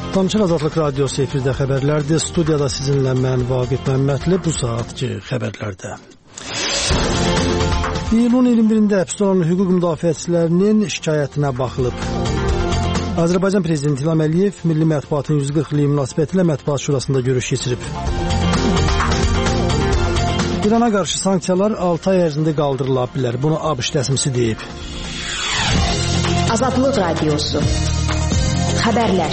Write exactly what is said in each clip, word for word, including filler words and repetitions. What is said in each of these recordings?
Tamçın Azadlıq Radiosu efirdə xəbərlərdir. Studiyada sizinlə mən Vaqif Məmmədli bu saatki xəbərlərdə. İyulun iyirmi birində həbsdə olan hüquq müdafiəçilərinin şikayətinə baxılıb. Azərbaycan Prezidenti İlham Əliyev Milli Mətbuatın yüz qırx illiyi münasibətilə Mətbuat Şurasında görüş keçirib. İrana qarşı sanksiyalar altı ay ərzində qaldırıla bilər. Bunu ABŞ rəsmisi deyib. Azadlıq Radiosu Xəbərlər.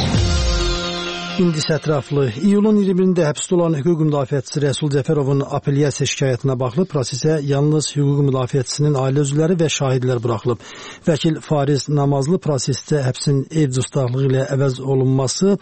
İndi ətraflı. İyulun iyirmi birində həbsdə olan hüquq müdafiəçisi Rəsul Cəfərovun apellyasiya şikayətinə baxılıb. Prosesə yalnız hüquq müdafiəçisinin ailə üzvləri və şahidlər buraxılıb. Vəkil Fariz Namazlı prosesdə həbsin ev cüstaqlığı ilə əvəz olunması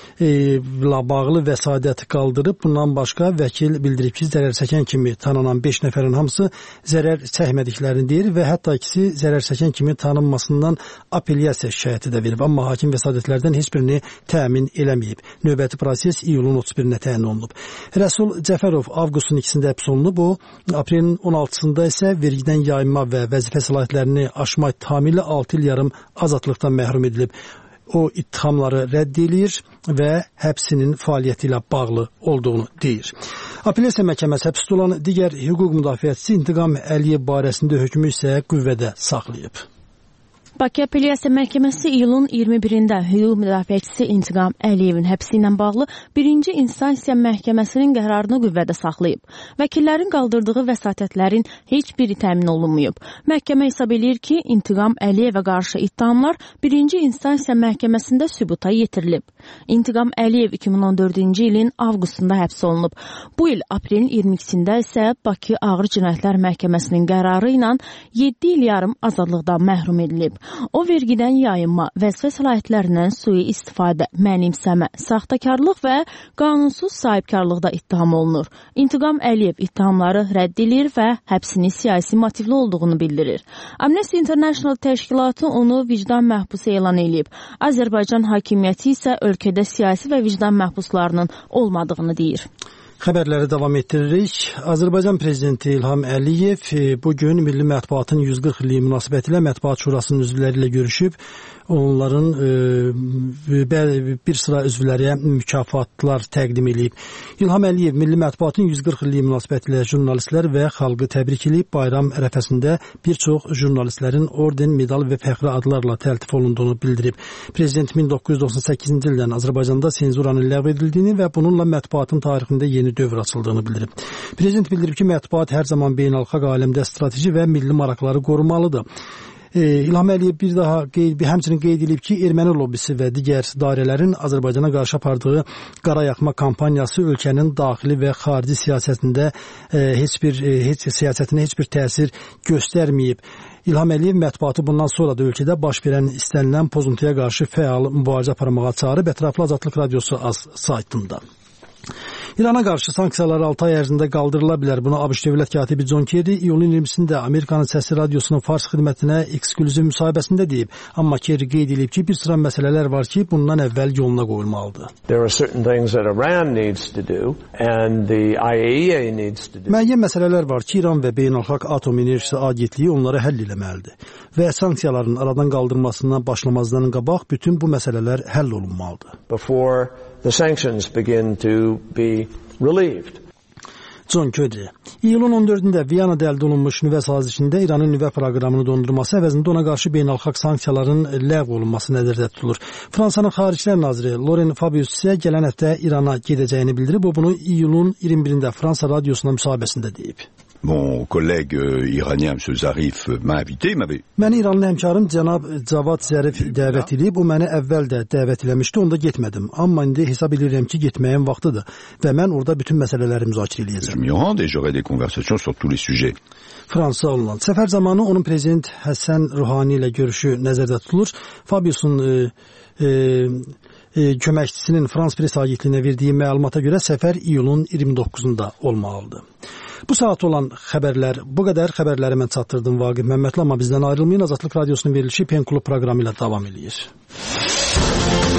ilə bağlı vəsadəti qaldırıb. Bundan başqa vəkil bildirib ki, zərər çəkən kimi tanınan beş nəfərin hamısı zərər çəkmədiklərini deyir və hətta ikisi zərər çəkən kimi tanınmasından apellyasiya şikayəti də verib. Amma hakim vəsadətlərdən heç birini təmin eləməyib. Növbəti proses iyulun otuz birinə təyin olunub. Rəsul Cəfərov avqustun ikisində həbs olunub. O, aprelin on altısında isə vergidən yayınma və vəzifə səlahiyyətlərini aşma ittihami ilə altı il yarım azadlıqdan məhrum edilib. O ittihamları rədd edir və həbsinin fəaliyyəti ilə bağlı olduğunu deyir. Apellyasiya məhkəməsi həbsdə olan digər hüquq müdafiəçisi İntiqam Əliyev barəsində hökmü isə qüvvədə saxlayıb. Bakı Apellyasiya Məhkəməsi iyulun iyirmi birində hüquq müdafiəçisi İntiqam Əliyevin həbsi ilə bağlı birinci instansiya məhkəməsinin qərarını qüvvədə saxlayıb. Vəkillərin qaldırdığı vəsatətlərin heç biri təmin olunmayıb. Məhkəmə hesab edir ki, İntiqam Əliyevə qarşı ittihamlar birinci instansiya məhkəməsində sübuta yetirilib. İntiqam Əliyev iki min on dördüncü ilin avqustunda həbs olunub. Bu il aprelin iyirmi ikisində isə Bakı Ağır Cinayətlər Məhkəməsinin qərarı ilə yeddi il yarım azadlıqdan məhrum edilib. O, vergidən yayınma, vəzifə səlahiyyətlərindən sui istifadə, mənimsəmə, saxtakarlıq və qanunsuz sahibkarlıqda ittiham olunur. İntiqam Əliyev ittihamları rədd edir və həbsini siyasi motivli olduğunu bildirir. Amnesty International təşkilatı onu vicdan məhbusu elan edib. Azərbaycan hakimiyyəti isə ölkədə siyasi və vicdan məhbuslarının olmadığını deyir. Xəbərləri davam etdiririk. Azərbaycan Prezidenti İlham Əliyev bugün Milli Mətbuatın yüz qırx illiyi münasibətilə Mətbuat Şurasının üzvləri ilə görüşüb. Onların e, bir sıra üzvləriyə mükafatlar təqdim edib. İlham Əliyev Milli Mətbuatın yüz qırx illiyi münasibətilə jurnalistlər və xalqı təbrik edib. Bayram ərəfəsində bir çox jurnalistlərin orden, medal və fəxri adlarla təltif olunduğunu bildirib. Prezident min doqquz yüz doxsan səkkizinci ildən Azərbaycanda senzuranın ləğv edildiyini və bununla mətbuatın tarixində yeni dövr açıldığını bildirib. Prezident bildirib ki, mətbuat hər zaman beynəlxalq aləmdə strateji və milli maraqları qorumalıdır. İlham Əliyev bir daha qeyd, bir həmçinin qeyd edib ki, erməni lobbisi və digər dairələrin Azərbaycana qarşı apardığı qara yaxma kampaniyası ölkənin daxili və xarici siyasətində heç bir heç siyasətinə heç bir təsir göstərməyib. İlham Əliyev mətbuatı bundan sonra da ölkədə baş verən istənilən pozuntuya qarşı fəal mübarizə aparmağa çağırıb. Ətraflı Azadlıq Radiosu az saytında. İrana qarşı sanksiyalar altı ay ərzində qaldırıla bilər. Bunu ABŞ dövlət katibi John Kerry iyulun iyirmisində Amerikanın Səsi Radiosunun Fars xidmətinə eksklüziv müsahibəsində deyib. Amma Kerry qeyd edib ki, bir sıra məsələlər var ki, bundan əvvəl yoluna qoyulmalıdır. Müəyyən məsələlər var ki, İran və Beynəlxalq Atom Enerjisi Agentliyi onları həll eləməlidir. Və sanksiyaların aradan qaldırılmasından başlamazdan qabaq bütün bu məsələlər həll olunmalıdır. Before the sanctions begin to be relieved. John Kerry. İyulun on dördündə Viyanada əldə olunmuş nüvə sazişində İranın nüvə proqramını dondurması əvəzində ona qarşı beynəlxalq sanksiyaların ləğv olunması nəzərdə tutulur. Fransanın Xaricilər naziri Laurent Fabius isə gələn həftə İrana gedəcəyini bildirib. O bunu iyulun iyirmi birində Fransa radiosuna müsahibəsində deyib. Mon collègue euh, iranien, M. Zarif, m'a invité. Məni İranlı həmkarım cənab Cavad Zərif dəvət edib. O məni əvvəl də dəvət eləmişdi, onda getmədim. Amma indi hesab edirəm ki, getməyin vaxtıdır və mən orada bütün məsələləri müzakirə edəcəm. Je m'y rends et j'aurai des conversations sur tous les sujets. Fransa olunan səfər zamanı onun prezident Həsən Ruhani ilə görüşü nəzərdə tutulur. Fabius'un e, e, e, köməkçisinin Frans Press agentliyinə verdiyi məlumata görə səfər iyulun iyirmi doqquzunda olmalıdır. Bu saat olan xəbərlər bu qədər. Xəbərləri mən çatdırdım Vaqif Məmmədli, amma bizdən ayrılmayın. Azadlıq Radiosunun verilişi Pen Klub proqramı ilə davam edir.